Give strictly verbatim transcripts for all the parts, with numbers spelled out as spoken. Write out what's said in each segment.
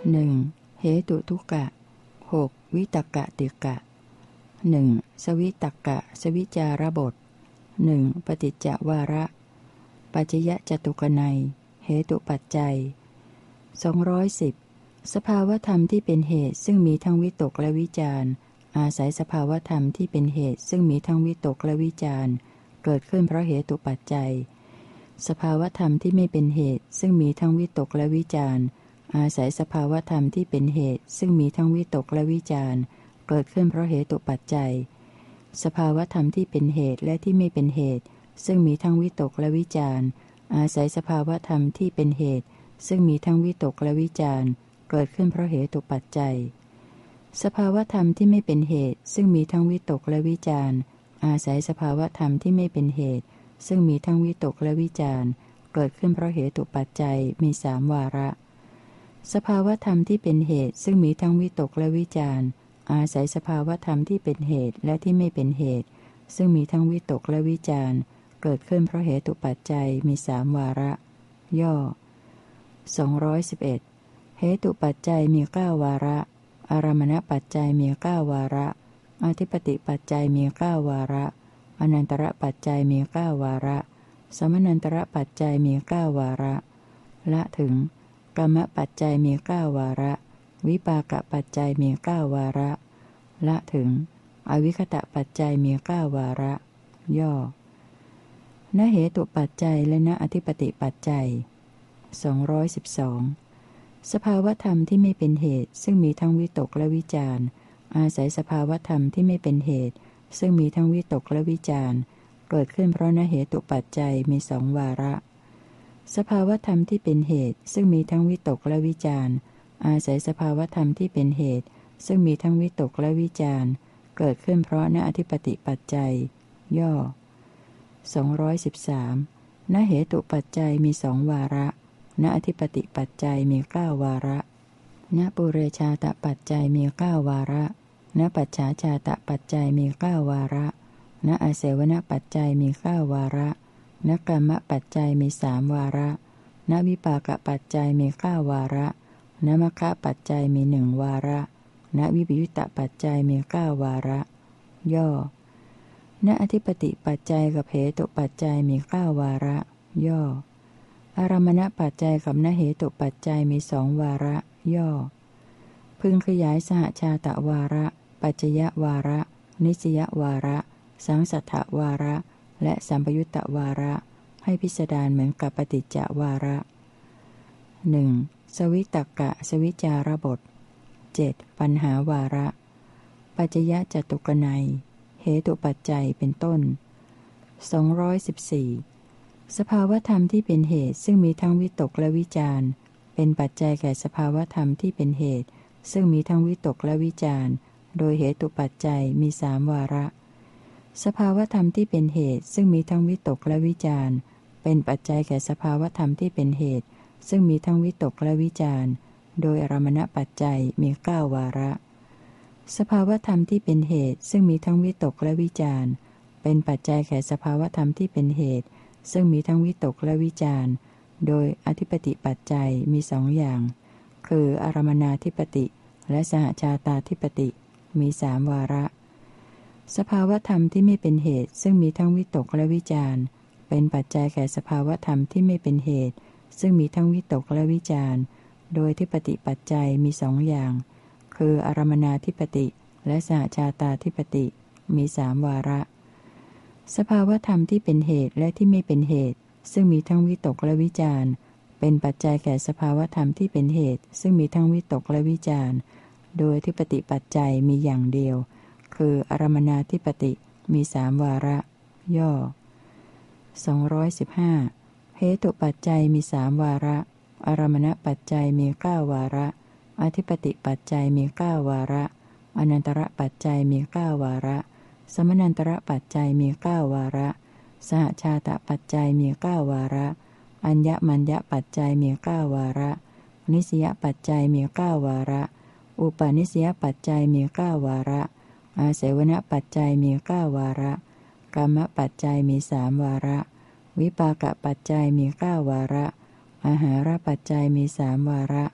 หนึ่งเหตุทุกะหกวิตกะติกะหนึ่งสวิตกะสวิจารบทหนึ่งปฏิจจวาระปัจจยจตุกนัยเหตุปัจจัยสองร้อยสิบสภาวธรรมที่เป็นเหตุซึ่งมีทั้งวิตกและวิจารณ์อาศัยสภาวธรรมที่เป็นเหตุซึ่งมีทั้งวิตกและวิจารณ์เกิดขึ้นเพราะเหตุปัจจัยสภาวธรรมที่ไม่เป็นเหตุซึ่งมีทั้งวิตกและวิจารณ์อาศัยสภาวธรรมที่เป็นเหตุซึ่งมีทั้งวิตกและวิจารณ์เกิดขึ้นเพราะเหตุปัจจัยสภาวธรรมที่เป็นเหตุและที่ไม่เป็นเหตุซึ่งมีทั้งวิตกและวิจารณ์อาศัยสภาวธรรมที่เป็นเหตุซึ่งมีทั้งวิตกและวิจารณ์เกิดขึ้นเพราะเหตุปัจจัยสภาวธรรมที่ไม่เป็นเหตุซึ่งมีทั้งวิตกและวิจารณ์อาศัยสภาวธรรมที่ไม่เป็นเหตุซึ่งมีทั้งวิตกและวิจารณ์เกิดขึ้นเพราะเหตุปัจจัยมีสามวาระสภาวธรรมที่เป็นเหตุซึ่งมีทั้งวิตกและวิจารณ์อาศัยสภาวธรรมที่เป็นเหตุและที่ไม่เป็นเหตุซึ่งมีทั้งวิตกและวิจารณ์เกิดขึ้นเพราะเหตุปัจจัยมีสามวาระย่อสองร้อยสิบเอ็ดเหตุปัจจัยมีเก้าวาระอารมณปัจจัยมีเก้าวาระอธิปติปัจจัยมีเก้าวาระอนันตระปัจจัยมีเก้าวาระสมนันตระปัจจัยมีเก้าวาระละถึงกรรมปัจจัยมีเก้าวาระวิปากปัจจัยมีเก้าวาระละถึงอวิคตะปัจจัยมีเก้าวาระย่อณเหตุปัจจัยและณอธิปติปัจจัยสองร้อยสิบสองสภาวธรรมที่ไม่เป็นเหตุซึ่งมีทั้งวิตกและวิจารณ์อาศัยสภาวธรรมที่ไม่เป็นเหตุซึ่งมีทั้งวิตกและวิจารณ์เกิดขึ้นเพราะณเหตุปัจจัยมีสองวาระสภาวธรรมที่เป็นเหตุซึ่งมีทั้งวิตกและวิจารณ์อาศัยสภาวธรรมที่เป็นเหตุซึ่งมีทั้งวิตกและวิจารณ์เกิดขึ้นเพราะณอธิปติปัจจัยย่อสองร้อยสิบสามณเหตุปัจจัยมีสองวาระณอธิปติปัจจัยมีเก้าวาระณปุเรชาตปัจจัยมีเก้าวาระณปัจฉาชาตปัจจัยมีเก้าวาระณอาเสวนปัจจัยมีเก้าวาระณกรรมปัจจัยมีสามวาระณวิปากปัจจัยมีเก้าวาระณมัคคะปัจจัยมีหนึ่งวาระณวิปยุตตปัจจัยมีเก้าวาระย่อณอธิปติปัจจัยกับเหตุปัจจัยมีเก้าวาระย่ออารมณปัจจัยกับณเหตุปัจจัยมีสองวาระย่อพึงขยายสหชาตวาระปัจจยวาระนิสยวาระสังสัทธวาระและสัมปยุตตวาระให้พิสดารเหมือนกับปฏิจจวาระหนึ่งสวิตกะสวิจารบทเจ็ดปัญหาวาระปัจจยจตุกนัยเหตุปัจจัยเป็นต้นสองร้อยสิบสี่สภาวธรรมที่เป็นเหตุซึ่งมีทั้งวิตกและวิจารณ์เป็นปัจจัยแก่สภาวธรรมที่เป็นเหตุซึ่งมีทั้งวิตกและวิจารณ์โดยเหตุปัจจัยมีสามวาระสภาวธรรมที่เป็นเหตุซึ่งมีทั้งวิตกและวิจารณ์เป็นปัจจัยแก่สภาวธรรมที่เป็นเหตุซึ่งมีทั้งวิตกและวิจารณ์โดยอารมณปัจจัยมีเก้าวาระสภาวธรรมที่เป็นเหตุซึ่งมีทั้งวิตกและวิจารณ์เป็นปัจจัยแก่สภาวธรรมที่เป็นเหตุซึ่งมีทั้งวิตกและวิจารณ์โดยอธิปติปัจจัยมีสองอย่างคืออารมณาธิปติและสหชาตาธิปติมีสามวาระสภาวธรรมที่ไม่เป็นเหตุซึ่งมีทั้งวิตกและวิจารณ์เป็นปัจจัยแก่สภาวธรรมที่ไม่เป็นเหตุซึ่งมีทั้งวิตกและวิจารณ์โดยอธิปติปัจจัยมีสองอย่างคืออารมณาธิปติและสหชาตาธิปติมีสามวาระสภาวธรรมที่เป็นเหตุและที่ไม่เป็นเหตุซึ่งมีทั้งวิตกและวิจารณ์เป็นปัจจัยแก่สภาวธรรมที่เป็นเหตุซึ่งมีทั้งวิตกและวิจารณ์โดยอธิปติปัจจัยมีอย่างเดียวคืออารมณาธิปติมีสามวาระย่อสองร้อยสิบห้าเหตุปัจจัยมีสามวาระอารมณปัจจัยมีเก้าวาระอธิปติปัจจัยมีเก้าวาระอนันตระปัจจัยมีเก้าวาระสมนันตระปัจจัยมีเก้าวาระสหชาตปัจจัยมีเก้าวาระอัญญมัญญปัจจัยมีเก้าวาระนิสยปัจจัยมีเก้าวาระอุปนิสยปัจจัยมีเก้าวาระอาเสวนปัจจัยมีเก้าวาระกรรมปัจจัยมีสามวาระวิปากปัจจัยมีเก้าวาระอาหารปัจจัยมีสามวาระ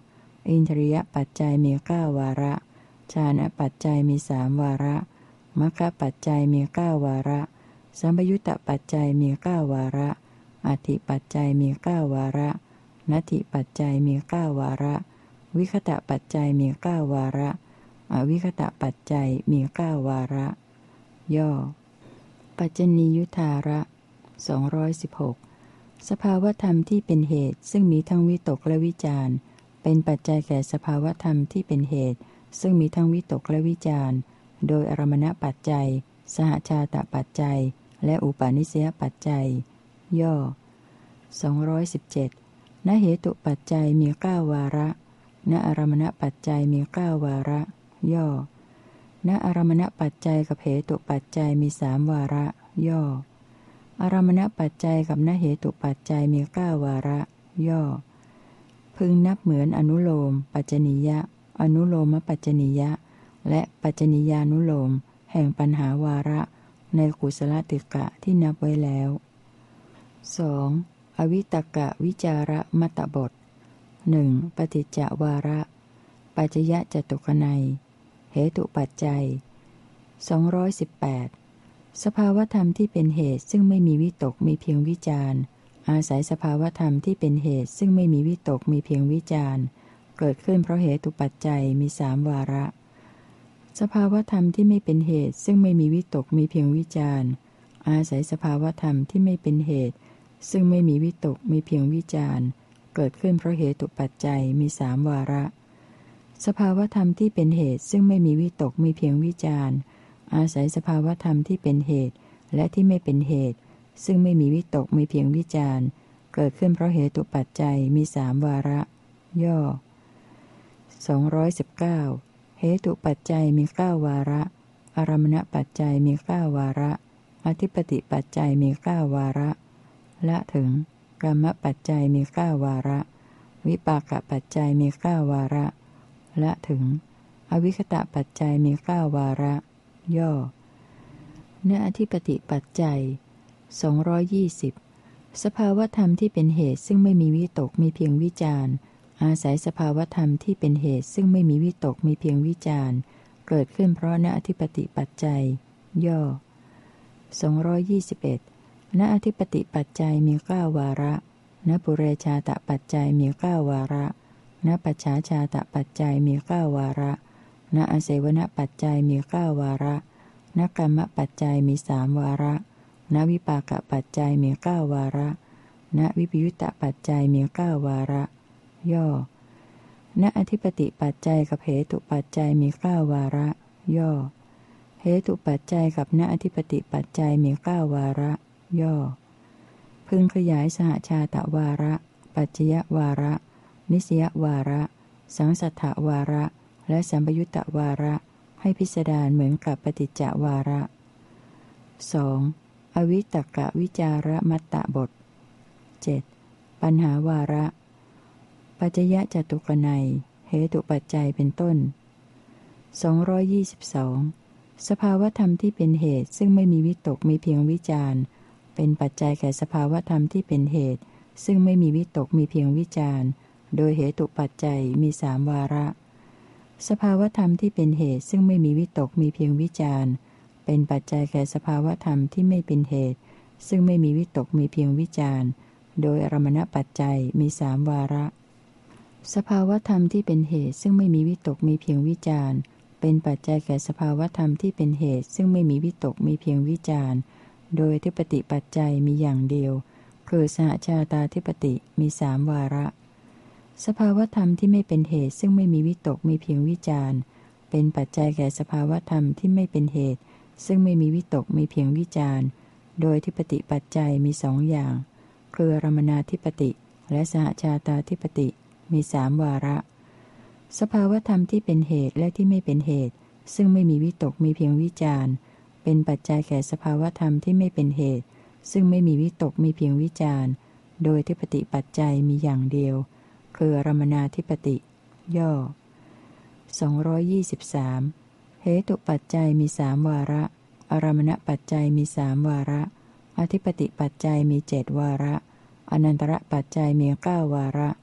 อินทรียปัจจัยมีเก้าวาระฌานปัจจัยมีสามวาระมรรคปัจจัยมีเก้าวาระสัมปยุตตปัจจัยมีเก้าวาระอธิปัจจัยมีเก้าวาระนัตถิปัจจัยมีเก้าวาระวิคตะปัจจัยมีเก้าวาระอวิคตะปัจจัยมีเก้าวาระย่อปัจจนียุทธาระสองร้อยสิบหกสภาวธรรมที่เป็นเหตุซึ่งมีทั้งวิตกและวิจารณ์เป็นปัจจัยแก่สภาวธรรมที่เป็นเหตุซึ่งมีทั้งวิตกและวิจารณ์โดยอารมณปัจจัยสหชาตปัจจัยและอุปาณิสยปัจจัยย่อสองร้อยสิบเจ็ดณเหตุปัจจัยมีเก้าวาระณอารมณปัจจัยมีเก้าวาระย่อณอารมณปัจจัยกับเหตุปัจจัยมีสามวาระย่ออารมณปัจจัยกับณเหตุปัจจัยมีเก้าวาระย่อพึงนับเหมือนอนุโลมปัจจนิยะอนุโลมปัจจนิยะและปัจจนิยานุโลมแห่งปัญหาวาระในกุศลติกะที่นับไว้แล้ว สอง. อวิตกะวิจาระมัตตบท หนึ่ง. ปฏิจจวาระปัจจยจตุกนัยเหตุปัจจัยสองร้อยสิบแปดสภาวธรรมที่เป็นเหตุซึ่งไม่มีวิตกมีเพียงวิจารณ์อาศัยสภาวธรรมที่เป็นเหตุซึ่งไม่มีวิตกมีเพียงวิจารณ์เกิดขึ้นเพราะเหตุปัจจัยมีสามวาระสภาวธรรมที่ไม่เป็นเหตุซึ่งไม่มีวิตกมีเพียงวิจารณ์อาศัยสภาวธรรมที่ไม่เป็นเหตุซึ่งไม่มีวิตกมีเพียงวิจารณ์เกิดขึ้นเพราะเหตุปัจจัยมีสามวาระสภาวธรรมที่เป็นเหตุซึ่งไม่มีวิตกมีเพียงวิจารณ์อาศัยสภาวธรรมที่เป็นเหตุและที่ไม่เป็นเหตุซึ่งไม่มีวิตกมีเพียงวิจารณ์เกิดขึ้นเพราะเหตุปัจจัยมีสามวาระย่อสองร้อยสิบเก้าเหตุปัจจัยมีเก้าวาระอารมณปัจจัยมีเก้าวาระอธิปติปัจจัยมีเก้าวาระละถึงกรรมปัจจัยมีเก้าวาระวิปากปัจจัยมีเก้าวาระละถึงอวิคตะปัจจัยมีเก้าวาระย่อณอธิปติปัจจัยสองร้อยยี่สิบสภาวธรรมที่เป็นเหตุซึ่งไม่มีวิตกมีเพียงวิจารณ์อาศัยสภาวธรรมที่เป็นเหตุซึ่งไม่มีวิตกมีเพียงวิจารณ์เกิดขึ้นเพราะณอธิปติปัจจัยย่อสองร้อยยี่สิบเอ็ดณอธิปติปัจจัยมีเก้าวาระณปุเรชาตปัจจัยมีเก้าวาระณปัจฉาชาตปัจจัยมีเก้าวาระณอาเสวนปัจจัยมีเก้าวาระณกรรมปัจจัยมีสามวาระณวิปากปัจจัยมีเก้าวาระณวิปยุตตปัจจัยมีเก้าวาระย่อณอธิปติปัจจัยกับเหตุปัจจัยมีเก้าวาระย่อเหตุปัจจัยกับณอธิปติปัจจัยมีเก้าวาระย่อพึงขยายสหชาตวาระปัจจยวาระนิสยวาระสังสัทธวาระและสัมปยุตตวาระให้พิสดารเหมือนกับปฏิจจวาระ สอง. อวิตกะวิจาระมัตตบท เจ็ด. ปัญหาวาระปัจจยจตุกนัยเหตุปัจจัยเป็นต้นสองร้อยยี่สิบสองสภาวธรรมที่เป็นเหตุซึ่งไม่มีวิตกมีเพียงวิจารณ์เป็นปัจจัยแก่สภาวธรรมที่เป็นเหตุซึ่งไม่มีวิตกมีเพียงวิจารณ์โดยเหตุปัจจัยมีสามวาระสภาวธรรมที่เป็นเหตุซึ่งไม่มีวิตกมีเพียงวิจารณ์เป็นปัจจัยแก่สภาวธรรมที่ไม่เป็นเหตุซึ่งไม่มีวิตกมีเพียงวิจารณ์โดยอารมณปัจจัยมีสามวาระสภาวธรรมที่เป็นเหตุซึ่งไม่มีวิตกมีเพียงวิจารณ์เป็นปัจจัยแก่สภาวธรรมที่เป็นเหตุซึ่งไม่มีวิตกมีเพียงวิจารณ์โดยอธิปติปัจจัยมีอย่างเดียวคือสหชาตาธิปติมีสามวาระสภาวธรรมที่ไม่เป็นเหตุซึ่งไม่มีวิตกมีเพียงวิจารณ์เป็นปัจจัยแก่สภาวธรรมที่ไม่เป็นเหตุซึ่งไม่มีวิตกมีเพียงวิจารณ์โดยอธิปติปัจจัยมีสองอย่างคืออารมณาธิปติและสหชาตาธิปติมีสามวาระสภาวธรรมที่เป็นเหตุและที่ไม่เป็นเหตุซึ่งไม่มีวิตกมีเพียงวิจารณ์เป็นปัจจัยแก่สภาวธรรมที่ไม่เป็นเหตุซึ่งไม่มีวิตกมีเพียงวิจารณ์โดยอธิปติปัจจัยมีอย่างเดียวคืออารมณาธิปติย่อสองร้อยยี่สิบสามเหตุปัจจัยมีสามวาระอารมณปัจจัยมีสามวาระอธิปติปัจจัยมีเจ็ดวาระอนันตระปัจจัยมีเก้าวาระ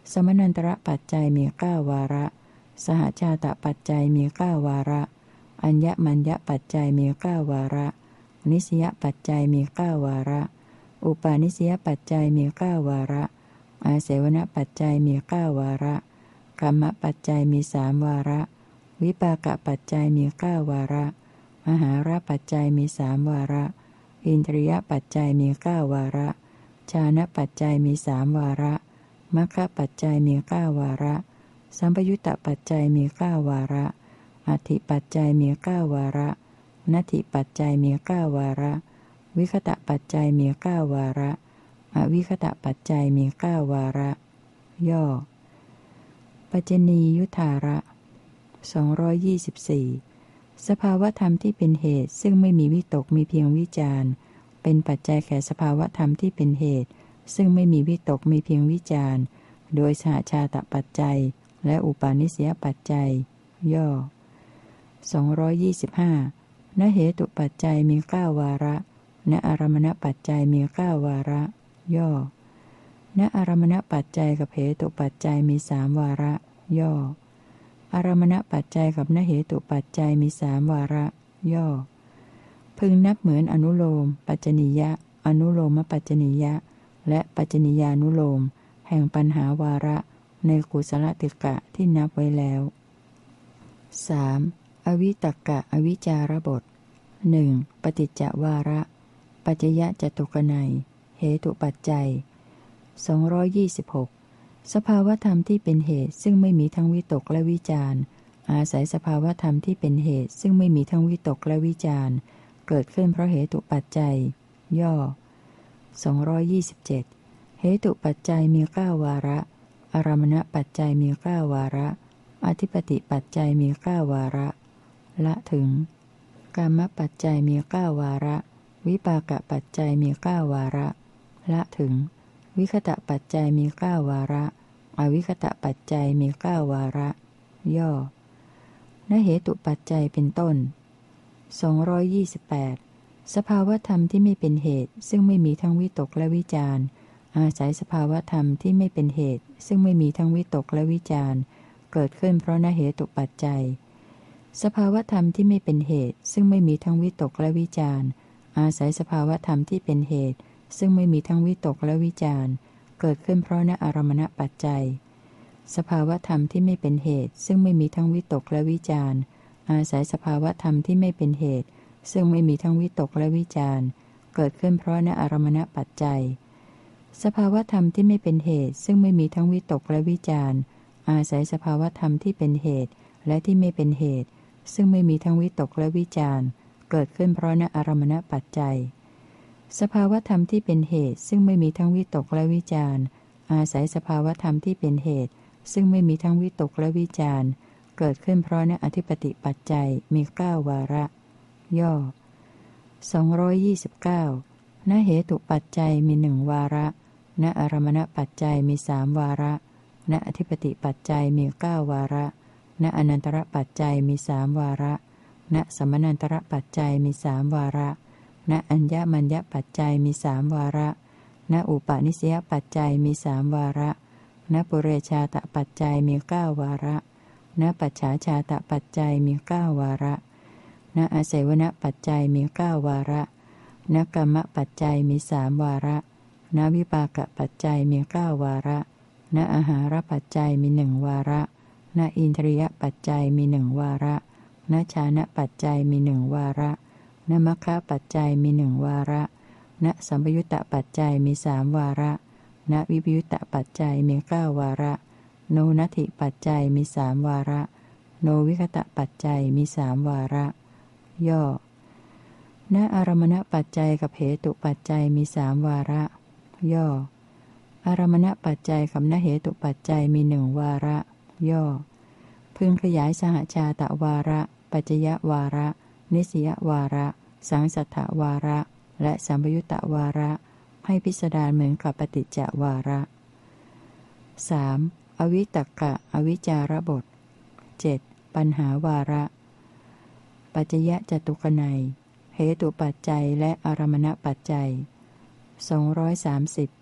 สมนันตระปัจจัยมีเก้าวาระสหชาตปัจจัยมีเก้าวาระอัญญมัญญปัจจัยมีเก้าวาระนิสยปัจจัยมีเก้าวาระอุปาณิสยปัจจัยมีเก้าวาระอาเสวนปัจจัยมีเก้าวาระกรรมปัจจัยมีสามวาระวิปากปัจจัยมีเก้าวาระมหาราปัจจัยมีสามวาระอินทรียปัจจัยมีเก้าวาระฌานปัจจัยมีสามวาระมรรคปัจจัยมีเก้าวาระสัมปยุตตปัจจัยมีเก้าวาระอธิปัจจัยมีเก้าวาระนัตถิปัจจัยมีเก้าวาระวิคตะปัจจัยมีเก้าวาระอวิคตะปัจจัยมีเก้าวาระย่อปัจจนียุทธาระสองร้อยยี่สิบสี่สภาวธรรมที่เป็นเหตุซึ่งไม่มีวิตกมีเพียงวิจารณ์เป็นปัจจัยแก่สภาวธรรมที่เป็นเหตุซึ่งไม่มีวิตกมีเพียงวิจารณ์โดยสหชาตปัจจัยและอุปาณิสยปัจจัยย่อสองร้อยยี่สิบห้าณเหตุปัจจัยมีเก้าวาระณอารมณปัจจัยมีเก้าวาระย่อณอารมณปัจจัยกับเหตุปัจจัยมีสามวาระย่ออารมณปัจจัยกับณเหตุปัจจัยมีสามวาระย่อพึงนับเหมือนอนุโลมปัจจนิยะอนุโลมปัจจนิยะและปัจจนิยานุโลมแห่งปัญหาวาระในกุศลติกะที่นับไว้แล้ว สาม. อวิตกะอวิจารบท หนึ่ง. ปฏิจจวาระปัจจยจตุกนัยเหตุปัจจัยสองร้อยยี่สิบหกสภาวธรรมที่เป็นเหตุซึ่งไม่มีทั้งวิตกและวิจารณ์อาศัยสภาวธรรมที่เป็นเหตุซึ่งไม่มีทั้งวิตกและวิจารณ์เกิดขึ้นเพราะเหตุปัจจัยย่อสองร้อยยี่สิบเจ็ดเหตุปัจจัยมีเก้าวาระอารมณปัจจัยมีเก้าวาระอธิปติปัจจัยมีเก้าวาระละถึงกรรมปัจจัยมีเก้าวาระวิปากปัจจัยมีเก้าวาระละถึงวิคตะปัจจัยมีเก้าวาระอวิคตะปัจจัยมีเก้าวาระย่อณเหตุปัจจัยเป็นต้นสองร้อยยี่สิบแปดสภาวธรรมที่ไม่เป็นเหตุซึ่งไม่มีทั้งวิตกและวิจารณ์อาศัยสภาวธรรมที่ไม่เป็นเหตุซึ่งไม่มีทั้งวิตกและวิจารณ์เกิดขึ้นเพราะณเหตุปัจจัยสภาวธรรมที่ไม่เป็นเหตุซึ่งไม่มีทั้งวิตกและวิจารณ์อาศัยสภาวธรรมที่เป็นเหตุซึ่งไม่มีทั้งวิตกและวิจารณ์เกิดขึ้นเพราะณอารมณปัจจัยสภาวธรรมที่ไม่เป็นเหตุซึ่งไม่มีทั้งวิตกและวิจารณ์อาศัยสภาวธรรมที่ไม่เป็นเหตุซึ่งไม่มีทั้งวิตกและวิจารณ์เกิดขึ้นเพราะณอารมณปัจจัยสภาวธรรมที่ไม่เป็นเหตุซึ่งไม่มีทั้งวิตกและวิจารณ์อาศัยสภาวธรรมที่เป็นเหตุและที่ไม่เป็นเหตุซึ่งไม่มีทั้งวิตกและวิจารณ์เกิดขึ้นเพราะณอารมณปัจจัยสภาวธรรมที่เป็นเหตุซึ่งไม่มีทั้งวิตกและวิจารณ์อาศัยสภาวธรรมที่เป็นเหตุซึ่งไม่มีทั้งวิตกและวิจารณ์เกิดขึ้นเพราะณอธิปติปัจจัยมีเก้าวาระย่อสองร้อยยี่สิบเก้าณเหตุปัจจัยมีหนึ่งวาระณอารมณปัจจัยมีสามวาระณอธิปติปัจจัยมีเก้าวาระณอนันตรปัจจัยมีสามวาระณสมนันตรปัจจัยมีสามวาระณอัญญมัญญปัจจัยมีสามวาระณอุปาณิสยปัจจัยมีสามวาระณปุเรชาตปัจจัยมีเก้าวาระณปัจฉาชาตปัจจัยมีเก้าวาระณอาศัยวณปัจจัยมีเก้าวาระณกรรมปัจจัยมีสามวาระณวิปากปัจจัยมีเก้าวาระณอาหารปัจจัยมีหนึ่งวาระณอินทรียปัจจัยมีหนึ่งวาระณฌานปัจจัยมีหนึ่งวาระณมัคคะปัจจัยมีหนึ่งวาระณสัมปยุตตปัจจัยมีสามวาระณวิปยุตตปัจจัยมีเก้าวาระโนนัตถิปัจจัยมีสามวาระโนวิคตะปัจจัยมีสามวาระย่อณอารมณปัจจัยกับเหตุปัจจัยมีสามวาระย่ออารมณปัจจัยกับณเหตุปัจจัยมีหนึ่งวาระย่อพึงขยายสหชาตวาระปัจจยวาระนิสยวาระสังสัทธวาระและสัมปยุตตวาระให้พิสดารเหมือนกับปฏิจจวาระ สาม. อวิตกะอวิจารบท เจ็ด. ปัญหาวาระปัจจยจตุกนัยเหตุปัจจัยและอารมณปัจจัยสองร้อยสามสิบ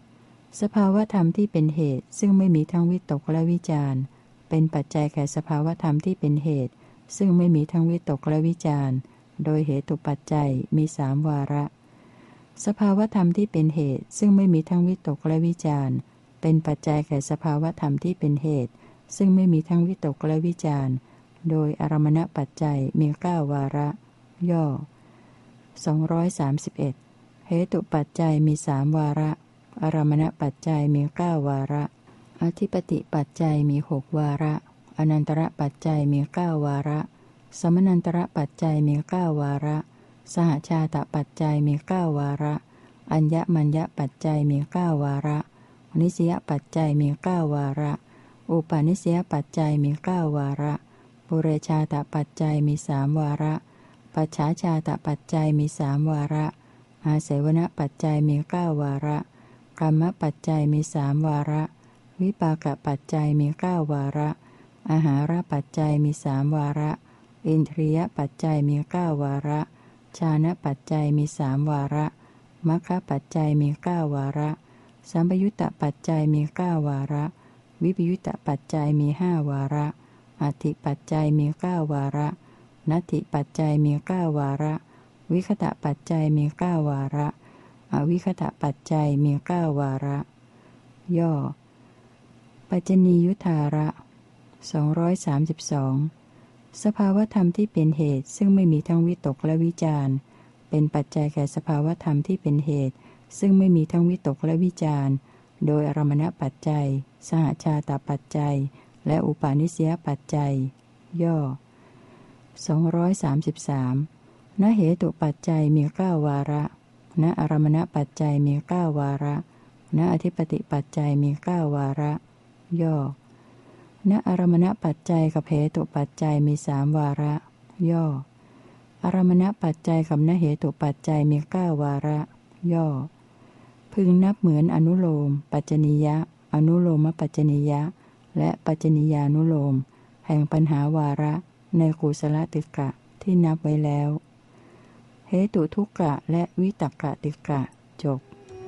สภาวธรรมที่เป็นเหตุซึ่งไม่มีทั้งวิตกและวิจารณ์เป็นปัจจัยแก่สภาวธรรมที่เป็นเหตุซึ่งไม่มีทั้งวิตกและวิจารณ์โดยเหตุปัจจัยมีสามวาระสภาวธรรมที่เป็นเหตุซึ่งไม่มีทั้งวิตกและวิจารณ์เป็นปัจจัยแก่สภาวธรรมที่เป็นเหตุซึ่งไม่มีทั้งวิตกและวิจารณ์โดยอารมณปัจจัยมีเก้าวาระย่อสองร้อยสามสิบเอ็ดเหตุปัจจัยมีสามวาระอารมณปัจจัยมีเก้าวาระอธิปติปัจจัยมีหกวาระอนันตระปัจจัยมีเก้าวาระสมนันตระปัจจัยมีเก้าวาระสหชาตปัจจัยมีเก้าวาระอัญญมัญญปัจจัยมีเก้าวาระนิสยปัจจัยมีเก้าวาระอุปาณิสยปัจจัยมีเก้าวาระปุเรชาตปัจจัยมีสามวาระปัจฉาชาตปัจจัยมีสามวาระอาเสวนปัจจัยมีเก้าวาระกรรมปัจจัยมีสามวาระวิปากปัจจัยมีเก้าวาระอาหารปัจจัยมีสามวาระอินทรียปัจจัยมีเก้าวาระฌานปัจจัยมีสามวาระมรรคปัจจัยมีเก้าวาระสัมปยุตตปัจจัยมีเก้าวาระวิปยุตตปัจจัยมีห้าวาระอธิปัจจัยมีเก้าวาระนัตถิปัจจัยมีเก้าวาระวิคตะปัจจัยมีเก้าวาระอวิคตะปัจจัยมีเก้าวาระย่อปัจจนียุทธาระสองร้อยสามสิบสองสภาวธรรมที่เป็นเหตุซึ่งไม่มีทั้งวิตกและวิจารณ์เป็นปัจจัยแก่สภาวธรรมที่เป็นเหตุซึ่งไม่มีทั้งวิตกและวิจารณ์โดยอารมณปัจจัยสหชาตปัจจัยและอุปาณิสยปัจจัยย่อสองร้อยสามสิบสามณเหตุปัจจัยมีเก้าวาระณอารมณปัจจัยมีเก้าวาระณอธิปติปัจจัยมีเก้าวาระย่อณอารมณปัจจัยกับเหตุปัจจัยมีสามวาระย่ออารมณปัจจัยกับณเหตุปัจจัยมีเก้าวาระย่อพึงนับเหมือนอนุโลมปัจจนิยะอนุโลมปัจจนิยะและปัจจนิยานุโลมแห่งปัญหาวาระในกุศลติกะที่นับไว้แล้วเหตุทุกกะและวิตกะติกะจบ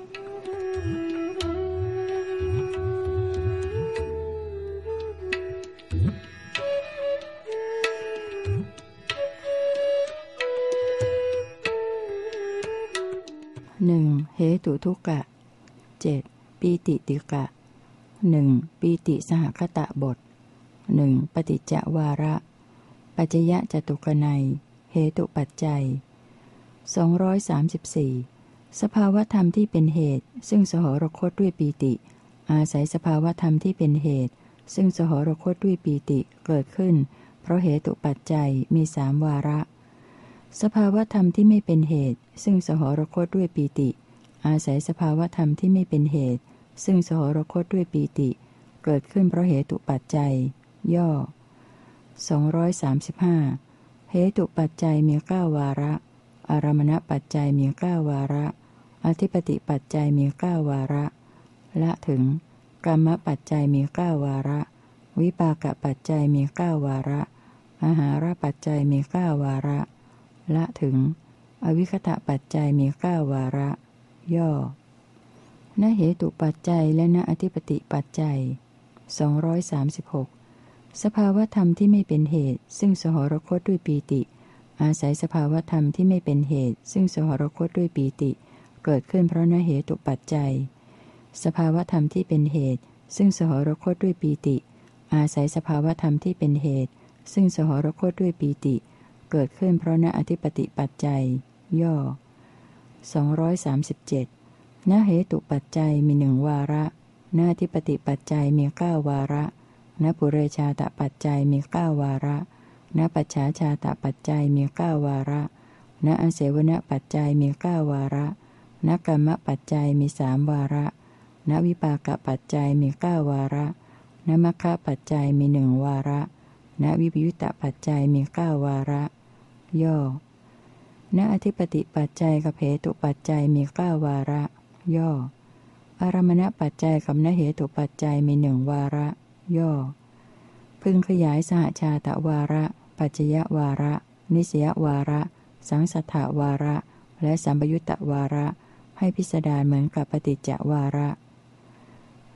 หนึ่งเหตุทุกกะเจ็ดปีติติกะหนึ่งปีติสหคตบทหนึ่งปฏิจจวาระปัจจยจตุกนัยเหตุปัจจัยสองร้อยสามสิบสี่สภาวธรรมที่เป็นเหตุซึ่งสหรคตด้วยปีติอาศัยสภาวธรรมที่เป็นเหตุซึ่งสหรคตด้วยปีติเกิดขึ้นเพราะเหตุปัจจัยมีสามวาระสภาวธรรมที่ไม่เป็นเหตุซึ่งสหรคตด้วยปีติอาศัยสภาวธรรมที่ไม่เป็นเหตุซึ่งสหรคตด้วยปีติเกิดขึ้นเพราะเหตุปัจจัยย่อสองร้อยสามสิบห้าเหตุปัจจัยมีเก้าวาระอารมณปัจจัยมีเก้าวาระอธิปติปัจจัยมีเก้าวาระละถึงกรรมปัจจัยมีเก้าวาระวิปากปัจจัยมีเก้าวาระอาหารปัจจัยมีเก้าวาระละถึงอวิคตะปัจจัยมีเก้าวาระย่อณเหตุปัจจัยและณอธิปติปัจจัยสองร้อยสามสิบหกสภาวธรรมที่ไม่เป็นเหตุซึ่งสหรคตด้วยปีติอาศัยสภาวธรรมที่ไม่เป็นเหตุซึ่งสหรคตด้วยปีติเกิดขึ้นเพราะณเหตุปัจจัยสภาวธรรมที่เป็นเหตุซึ่งสหรคตด้วยปีติอาศัยสภาวธรรมที่เป็นเหตุซึ่งสหรคตด้วยปีติเกิดขึ้นเพราะณอธิปติปัจจัยย่อสองร้อยสามสิบเจ็ดณเหตุปัจจัยมีหนึ่งวาระณอธิปติปัจจัยมีเก้าวาระณปุเรชาตปัจจัยมีเก้าวาระณปัจฉาชาตปัจจัยมีเก้าวาระณอเสวนปัจจัยมีเก้าวาระณกรรมปัจจัยมีสามวาระณวิปากปัจจัยมีเก้าวาระณมรรคปัจจัยมีหนึ่งวาระณวิปยุตตปัจจัยมีเก้าวาระย่อณอธิปติปัจจัยกับเหตุปัจจัยมีเก้าวาระย่ออารมณปัจจัยกับณเหตุปัจจัยมีหนึ่งวาระย่อพึงขยายสหชาตวาระปัจจยวาระนิสยวาระสังสัทธวาระและสัมปยุตตวาระให้พิสดารเหมือนกับปฏิจจวาระ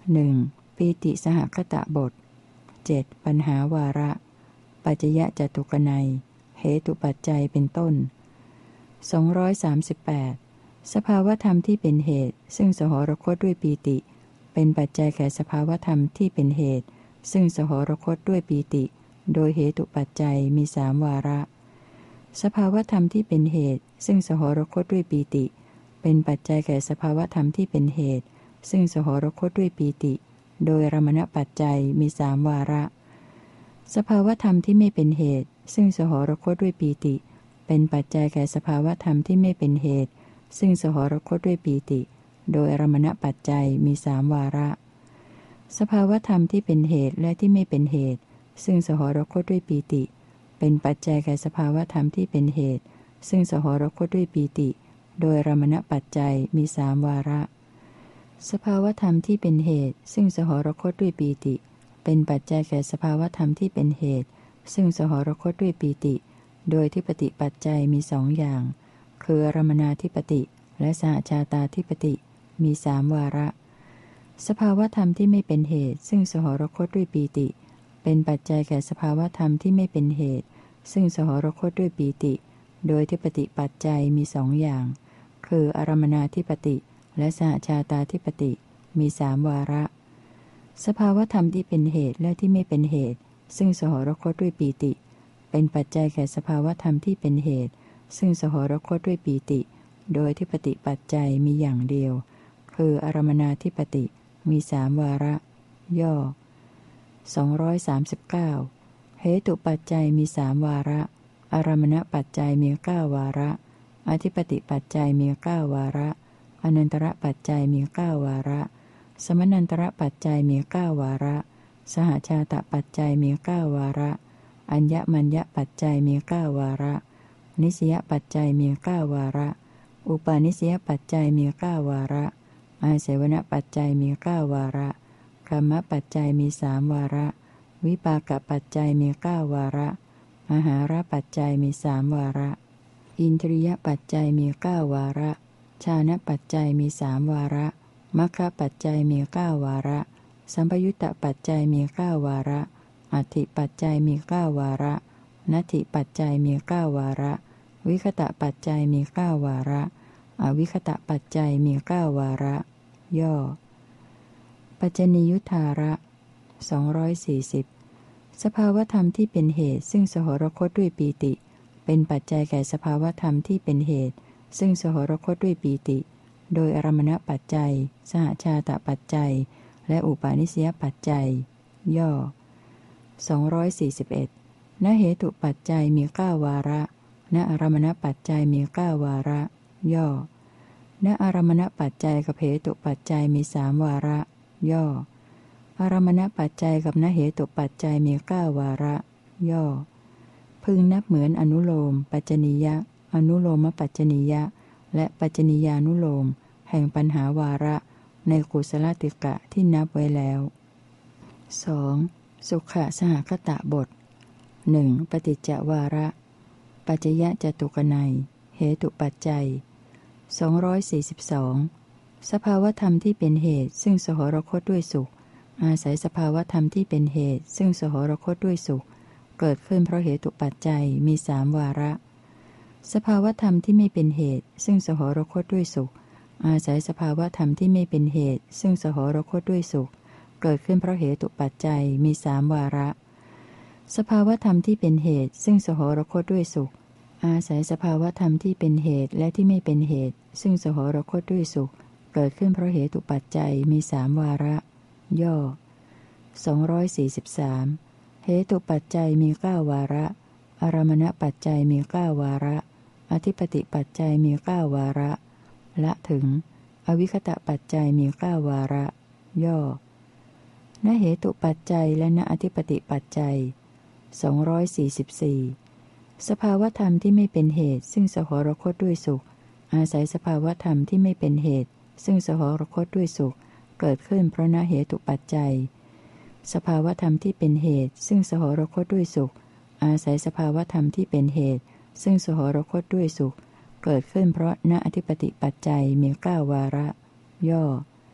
หนึ่งปีติสหคตบทเจ็ดปัญหาวาระปัจจยจตุกนัยเหตุปัจจัยเป็นต้นสองร้อยสามสิบแปดสภาวธรรมที่เป็นเหตุซึ่งสหรคตด้วยปีติเป็นปัจจัยแก่สภาวธรรมที่เป็นเหตุซึ่งสหรคตด้วยปีติโดยเหตุปัจจัยมีสามวาระสภาวธรรมที่เป็นเหตุซึ่งสหรคตด้วยปีติเป็นปัจจัยแก่สภาวธรรมที่เป็นเหตุซึ่งสหรคตด้วยปีติโดยอารมณปัจจัยมีสามวาระสภาวธรรมที่ไม่เป็นเหตุซึ่งสหรคตด้วยปีติเป็นปัจจัยแก่สภาวธรรมที่ไม่เป็นเหตุซึ่งสหรคตด้วยปีติโดยอารมณปัจจัยมีสามวาระสภาวธรรมที่เป็นเหตุและที่ไม่เป็นเหตุซึ่งสหรคตด้วยปีติเป็นปัจจัยแก่สภาวธรรมที่เป็นเหตุซึ่งสหรคตด้วยปีติโดยอารมณปัจจัยมีสามวาระสภาวธรรมที่เป็นเหตุซึ่งสหรคตด้วยปีติเป็นปัจจัยแก่สภาวธรรมที่เป็นเหตุซึ่งสหรคตด้วยปีติโดยที่ปฏิปัจจัยมีสองอย่างคืออารมณาธิปติและสหชาตาธิปติมีสามวาระสภาวธรรมที่ไม่เป็นเหตุซึ่งสหรคตด้วยปีติเป็นปัจจัยแก่สภาวธรรมที่ไม่เป็นเหตุซึ่งสหรคตด้วยปีติโดยที่ปฏิปัจจัยมีสองอย่างคืออารมณาธิปติและสหชาตาธิปติมีสามวาระสภาวธรรมที่เป็นเหตุและที่ไม่เป็นเหตุซึ่งสหรคตด้วยปีติเป็นปัจจัยแก่สภาวธรรมที่เป็นเหตุซึ่งสหรคตด้วยปีติโดยที่ปฏิปัจจัยมีอย่างเดียวคืออารมณาธิปติมีสามวาระย่อสองร้อยสามสิบเก้าเหตุปัจจัยมีสามวาระอารมณปัจจัยมีเก้าวาระอธิปติปัจจัยมีเก้าวาระอนันตระปัจจัยมีเก้าวาระสมนันตระปัจจัยมีเก้าวาระสหชาตปัจจัยมีเก้าวาระอัญญมัญญปัจจัยมีเก้าวาระนิสยปัจจัยมีเก้าวาระอุปาณิสยปัจจัยมีเก้าวาระอาเสวนปัจจัยมีเก้าวาระกรรมปัจจัยมีสามวาระวิปากปัจจัยมีเก้าวาระอาหารปัจจัยมีสามวาระอินทรียปัจจัยมีเก้าวาระฌานปัจจัยมีสามวาระมัคคปัจจัยมีเก้าวาระสัมปยุตตปัจจัยมีเก้าวาระอธิปัจจัยมีเก้าวาระนัตถิปัจจัยมีเก้าวาระวิคตะปัจจัยมีเก้าวาระอวิคตะปัจจัยมีเก้าวาระย่อปัจจนิยุทธาระสองร้อยสี่สิบสภาวธรรมที่เป็นเหตุซึ่งสหรคตด้วยปีติเป็นปัจจัยแก่สภาวธรรมที่เป็นเหตุซึ่งสหรคตด้วยปีติโดยอารมณปัจจัยสหชาตปัจจัยและอุปาณิสยปัจจัยย่อสองร้อยสี่สิบเอ็ดณเหตุปัจจัยมีเก้าวาระณอารมณปัจจัยมีเก้าวาระย่อณอารมณปัจจัยกับเหตุปัจจัยมีสามวาระย่ออารมณปัจจัยกับณเหตุปัจจัยมีเก้าวาระย่อพึงนับเหมือนอนุโลมปัจจนิยะอนุโลมปัจจนิยะและปัจจนิยานุโลมแห่งปัญหาวาระในกุศลติกะที่นับไว้แล้ว สอง. สุขสหคตบท หนึ่ง. ปฏิจจวาระปัจจยจตุกนัยเหตุปัจจัยสองร้อยสี่สิบสองสภาวธรรมที่เป็นเหตุซึ่งสหรคตด้วยสุขอาศัยสภาวธรรมที่เป็นเหตุซึ่งสหรคตด้วยสุขเกิดขึ้นเพราะเหตุปัจจัยมีสามวาระสภาวธรรมที่ไม่เป็นเหตุซึ่งสหรคตด้วยสุขอาศัยสภาวธรรมที่ไม่เป็นเหตุซึ่งสหรคตด้วยสุขเกิดขึ้นเพราะเหตุปัจจัยมีสามวาระสภาวธรรมที่เป็นเหตุซึ่งสหรคตด้วยสุขอาศัยสภาวธรรมที่เป็นเหตุและที่ไม่เป็นเหตุซึ่งสหรคตด้วยสุขเกิดขึ้นเพราะเหตุปัจจัยมีสามวาระย่อสองร้อยสี่สิบสามเหตุปัจจัยมีเก้าวาระอารมณปัจจัยมีเก้าวาระอธิปติปัจจัยมีเก้าวาระละถึงอวิคตะปัจจัยมีเก้าวาระย่อณเหตุปัจจัยและณอธิปติปัจจัยสองร้อยสี่สิบสี่สภาวธรรมที่ไม่เป็นเหตุซึ่งสหรคตด้วยสุขอาศัยสภาวธรรมที่ไม่เป็นเหตุซึ่งสหรคตด้วยสุขเกิดขึ้นเพราะณเหตุปัจจัยสภาวธรรมที่เป็นเหตุซึ่งสหรคตด้วยสุขอาศัยสภาวธรรมที่เป็นเหตุซึ่งสหรคตด้วยสุขเกิดขึ้นเพราะณอธิปติปัจจัยมีเก้าวาระย่อ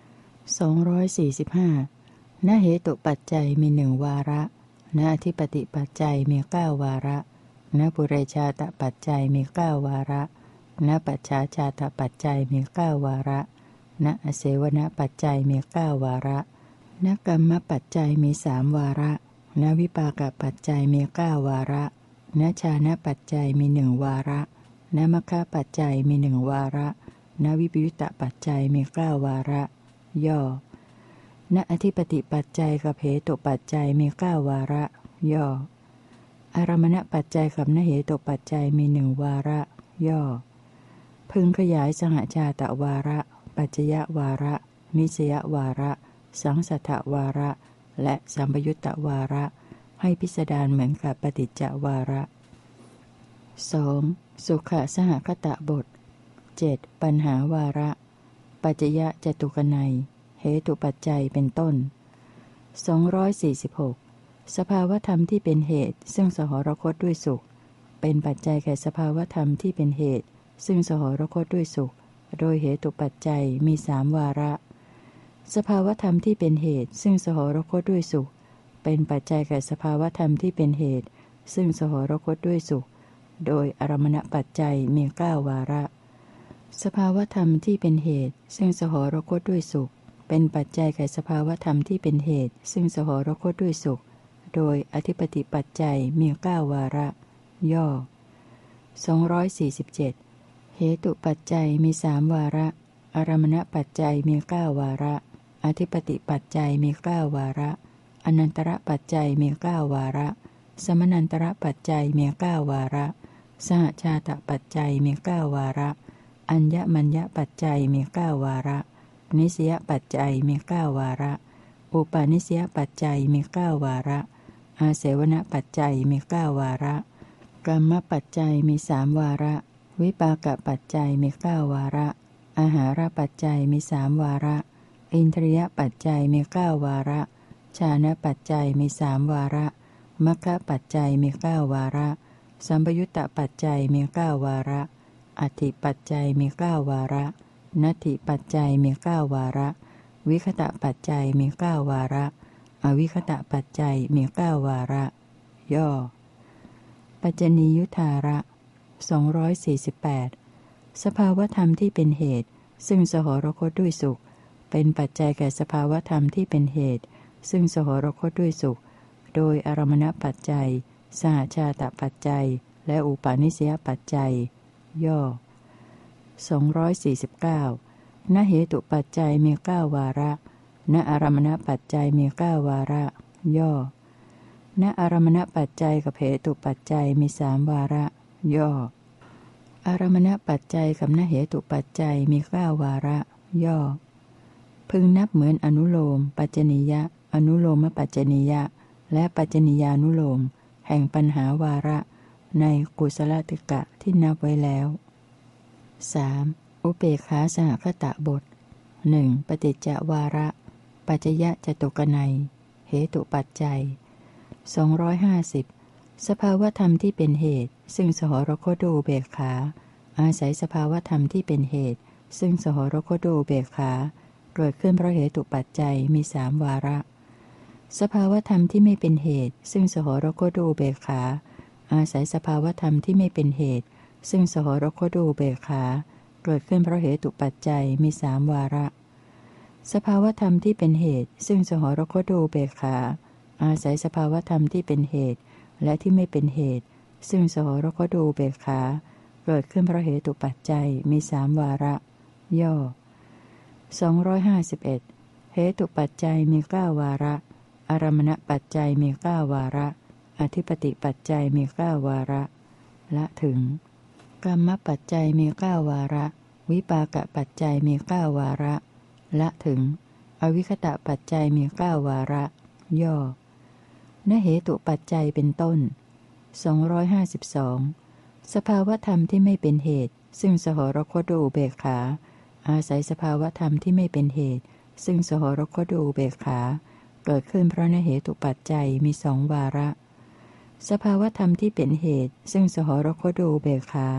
สองร้อยสี่สิบห้าณเหตุปัจจัยมีหนึ่งวาระณอธิปติปัจจัยมีเก้าวาระณปุเรชาตปัจจัยมีเก้าวาระณปัจฉาชาตปัจจัยมีเก้าวาระณอเสวนปัจจัยมีเก้าวาระณกรรมปัจจัยมีสามวาระณวิปากปัจจัยมีเก้าวาระณฌานปัจจัยมีหนึ่งวาระณมัคคะปัจจัยมีหนึ่งวาระณวิปยุตตปัจจัยมีเก้าวาระย่อณอธิปติปัจจัยกับเหตุปัจจัยมีเก้าวาระย่ออารมณปัจจัยกับนเหตุปัจจัยมีหนึ่งวาระย่อพึงขยายสหชาตวาระปัจจยวาระนิสยวาระสังสัทธวาระและสัมปยุตตวาระให้พิสดารเหมือนกับปฏิจจวาระ สอง. สุขสหคตบท เจ็ด. ปัญหาวาระปัจจยจตุกนัยเหตุปัจจัยเป็นต้นสองร้อยสี่สิบหกสภาวธรรมที่เป็นเหตุซึ่งสหรคตด้วยสุขเป็นปัจจัยแก่สภาวธรรมที่เป็นเหตุซึ่งสหรคตด้วยสุขโดยเหตุปัจจัยมีสามวาระสภาวธรรมที่เป็นเหตุซึ่งสหรคตด้วยสุขเป็นปัจจัยแก่สภาวธรรมที่เป็นเหตุซึ่งสหรคตด้วยสุขโดยอารมณปัจจัยมีเก้าวาระสภาวธรรมที่เป็นเหตุซึ่งสหรคตด้วยสุขเป็นปัจจัยแก่สภาวธรรมที่เป็นเหตุซึ่งสหรคตด้วยสุขโดยอธิปติปัจจัยมีเก้าวาระย่อสองร้อยสี่สิบเจ็ดเหตุปัจจัยมีสามวาระอารมณปัจจัยมีเก้าวาระอธิปติปัจจัยมีเก้าวาระอนันตระปัจจัยมีเก้าวาระสมนันตระปัจจัยมีเก้าวาระสหชาตปัจจัยมีเก้าวาระอัญญมัญญปัจจัยมีเก้าวาระนิสยปัจจัยมีเก้าวาระอุปาณิสยปัจจัยมีเก้าวาระอาเสวนปัจจัยมีเก้าวาระกรรมปัจจัยมีสามวาระวิปากปัจจัยมีเก้าวาระอาหารปัจจัยมีสามวาระอินทรียปัจจัยมีเก้าวาระฌานปัจจัยมีสามวาระมัคคะปัจจัยมีเก้าวาระสัมปยุตตปัจจัยมีเก้าวาระอธิปัจจัยมีเก้าวาระนัตถิปัจจัยมีเก้าวาระวิคตะปัจจัยมีเก้าวาระอวิคตะปัจจัยมีเก้าวาระย่อปัจจนียุทธาระสองร้อยสี่สิบแปดสภาวธรรมที่เป็นเหตุซึ่งสหรคตด้วยสุขเป็นปัจจัยแก่สภาวธรรมที่เป็นเหตุซึ่งสหรคตด้วยสุขโดยอารมณปัจจัยสหชาตปัจจัยและอุปาณิสยปัจจัยย่อสองร้อยสี่สิบเก้าณเหตุปัจจัยมีเก้าวาระณอารมณปัจจัยมีเก้าวาระย่อณอารมณปัจจัยกับเหตุปัจจัยมีสามวาระย่ออารมณปัจจัยกับณเหตุปัจจัยมีเก้าวาระย่อพึงนับเหมือนอนุโลมปัจจนิยะอนุโลมปัจจนิยะและปัจจนิยานุโลมแห่งปัญหาวาระในกุศลติกะที่นับไว้แล้ว สาม. อุเบกขาสหคตบท หนึ่ง. ปฏิจจวาระปัจจยจตุกนัยเหตุปัจจัยสองร้อยห้าสิบสภาวธรรมที่เป็นเหตุซึ่งสหรคตด้วยอุเบกขาอาศัยสภาวธรรมที่เป็นเหตุซึ่งสหรคตด้วยอุเบกขาเกิดขึ้นเพราะเหตุปัจจัยมีสามวาระสภาวธรรมที่ไม่เป็นเหตุซึ่งสหรคตด้วยอุเบกขาอาศัยสภาวธรรมที่ไม่เป็นเหตุซึ่งสหรคตด้วยอุเบกขาเกิดขึ้นเพราะเหตุปัจจัยมีสามวาระสภาวธรรมที่เป็นเหตุซึ่งสหรคตด้วยอุเบกขาอาศัยสภาวธรรมที่เป็นเหตุและที่ไม่เป็นเหตุซึ่งสหรคตด้วยอุเบกขาเกิดขึ้นเพราะเหตุปัจจัยมีสามวาระย่อสองร้อยห้าสิบเอ็ดเหตุปัจจัยมีเก้าวาระอารมณปัจจัยมีเก้าวาระอธิปติปัจจัยมีเก้าวาระละถึงกรรมปัจจัยมีเก้าวาระวิปากปัจจัยมีเก้าวาระละถึงอวิคตะปัจจัยมีเก้าวาระย่อณเหตุปัจจัยเป็นต้นสองร้อยห้าสิบสองสภาวธรรมที่ไม่เป็นเหตุซึ่งสหรคตด้วยอุเบกขาอาศัยสภาวธรรมที่ไม่เป็นเหตุซึ่งสหรคตด้วยอุเบกขาเกิดขึ้นเพราะณเหตุปัจจัยมีสองวาระสภาวธรรมที่เป็นเหตุซึ่งสหรคตด้วยอุเบกขา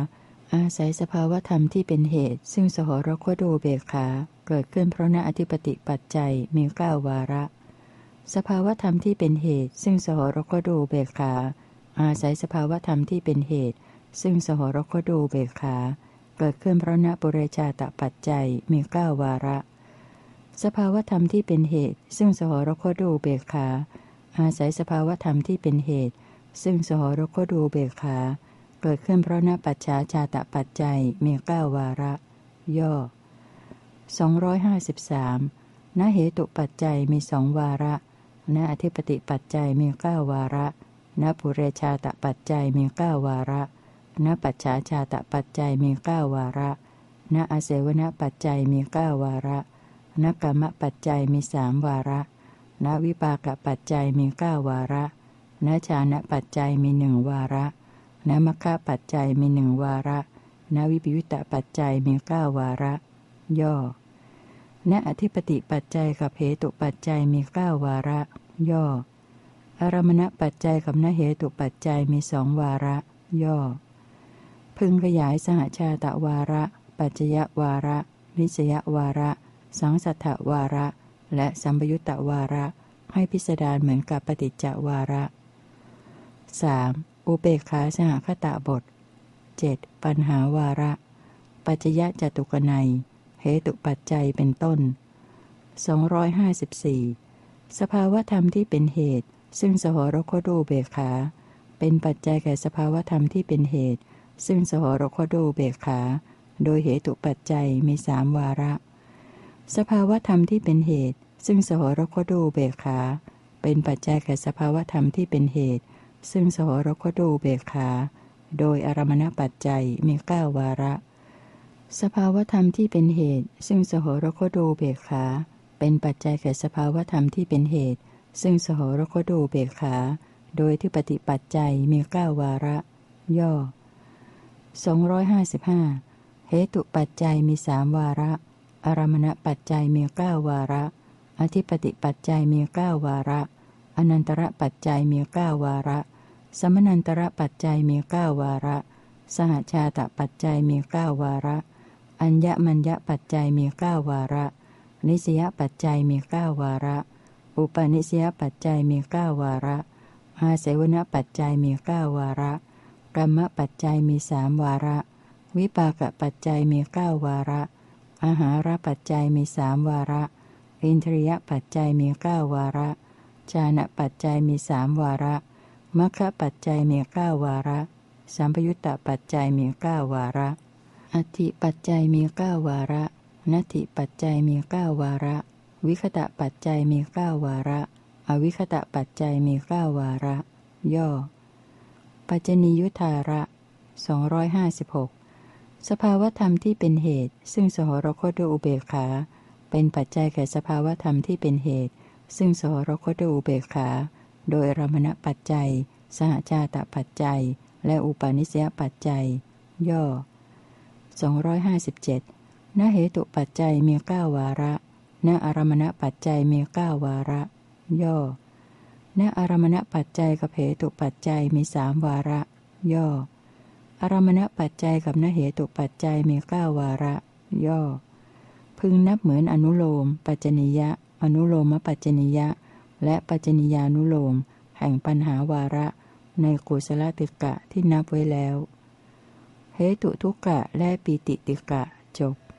อาศัยสภาวธรรมที่เป็นเหตุซึ่งสหรคตอุเบกขาเกิดขึ้นเพราะณอธิปติปัจจัยมีเก้าวาระสภาวธรรมที่เป็นเหตุซึ่งสหรคตอุเบกขาอาศัยสภาวธรรมที่เป็นเหตุซึ่งสหรคตอุเบกขาเกิดขึ้นเพราะณปุเรชาตปัจจัยมีเก้าวาระสภาวธรรมที่เป็นเหตุซึ่งสหรคตอุเบกขาอาศัยสภาวธรรมที่เป็นเหตุซึ่งสหรคตอุเบกขาเกิดขึ้นเพราะณปัจฉาชาตปัจจัยมีเก้าวาระย่อสองร้อยห้าสิบสามณเหตุปัจจัยมีสองวาระณอธิปติปัจจัยมีเก้าวาระณปุเรชาตปัจจัยมีเก้าวาระณปัจฉาชาตปัจจัยมีเก้าวาระณอาเสวนปัจจัยมีเก้าวาระณกรรมปัจจัยมีสามวาระณวิปากปัจจัยมีเก้าวาระณฌานปัจจัยมีหนึ่งวาระณมัคคะปัจจัยมีหนึ่งวาระณวิปยุตตปัจจัยมีเก้าวาระย่อณอธิปติปัจจัยกับเหตุปัจจัยมีเก้าวาระย่ออารมณปัจจัยกับณเหตุปัจจัยมีสองวาระย่อพึงขยายสหชาตวาระปัจจยวาระนิสยวาระสังสัทธวาระและสัมปยุตตวาระให้พิสดารเหมือนกับปฏิจจวาระ สาม. อุเบกขาสหคตบท เจ็ด. ปัญหาวาระปัจจยจตุกนัยเหตุปัจจัยเป็นต้นสองร้อยห้าสิบสี่สภาวธรรมที่เป็นเหตุซึ่งสหรคตอุเบกขาเป็นปัจจัยแก่สภาวธรรมที่เป็นเหตุซึ่งสหรคตอุเบกขาโดยเหตุปัจจัยมีสามวาระสภาวธรรมที่เป็นเหตุซึ่งสหรคตอุเบกขาเป็นปัจจัยแก่สภาวธรรมที่เป็นเหตุซึ่งสหรคตอุเบกขาโดยอารมณปัจจัยมีเก้าวาระสภาวธรรมที่เป็นเหตุซึ่งสหรคตอุเบกขาเป็นปัจจัยแก่สภาวธรรมที่เป็นเหตุซึ่งสหรคตอุเบกขาโดยที่ปฏิปัจจัยมีเก้าวาระย่อสองร้อยห้าสิบห้าเหตุปัจจัยมีสามวาระอารมณปัจจัยมีเก้าวาระอธิปติปัจจัยมีเก้าวาระอนันตระปัจจัยมีเก้าวาระสมนันตระปัจจัยมีเก้าวาระสหชาตปัจจัยมีเก้าวาระอัญญมัญญปัจจัยมีเก้าวาระนิสยปัจจัยมีเก้าวาระอุปนิสยปัจจัยมีเก้าวาระอาเสวนปัจจัยมีเก้าวาระกรรมปัจจัยมีสามวาระวิปากปัจจัยมีเก้าวาระอาหารปัจจัยมีสามวาระอินทรียปัจจัยมีเก้าวาระฌานปัจจัยมีสามวาระมัคคะปัจจัยมีเก้าวาระสัมปยุตตปัจจัยมีเก้าวาระอธิปัจจัยมีเก้าวาระนัตถิปัจจัยมีเก้าวาระวิคตะปัจจัยมีเก้าวาระอวิคตะปัจจัยมีเก้าวาระย่อปัจจนียุทธาระสองร้อยห้าสิบหกสภาวธรรมที่เป็นเหตุซึ่งสหรคตด้วยอุเบกขาเป็นปัจจัยแก่สภาวธรรมที่เป็นเหตุซึ่งสหรคตด้วยอุเบกขาโดยอารมณปัจจัยสหชาตปัจจัยและอุปาณิสยปัจจัยย่อสองร้อยห้าสิบเจ็ดณเหตุปัจจัยมีเก้าวาระณอารมณปัจจัยมีเก้าวาระย่อณอารมณปัจจัยกับเหตุปัจจัยมีสามวาระย่ออารมณปัจจัยกับณเหตุปัจจัยมีเก้าวาระย่อพึงนับเหมือนอนุโลมปัจจนิยะอนุโลมปัจจนิยะและปัจจนิยานุโลมแห่งปัญหาวาระในกุศลติกะที่นับไว้แล้วเหตุทุกกะและปีติติกะจบ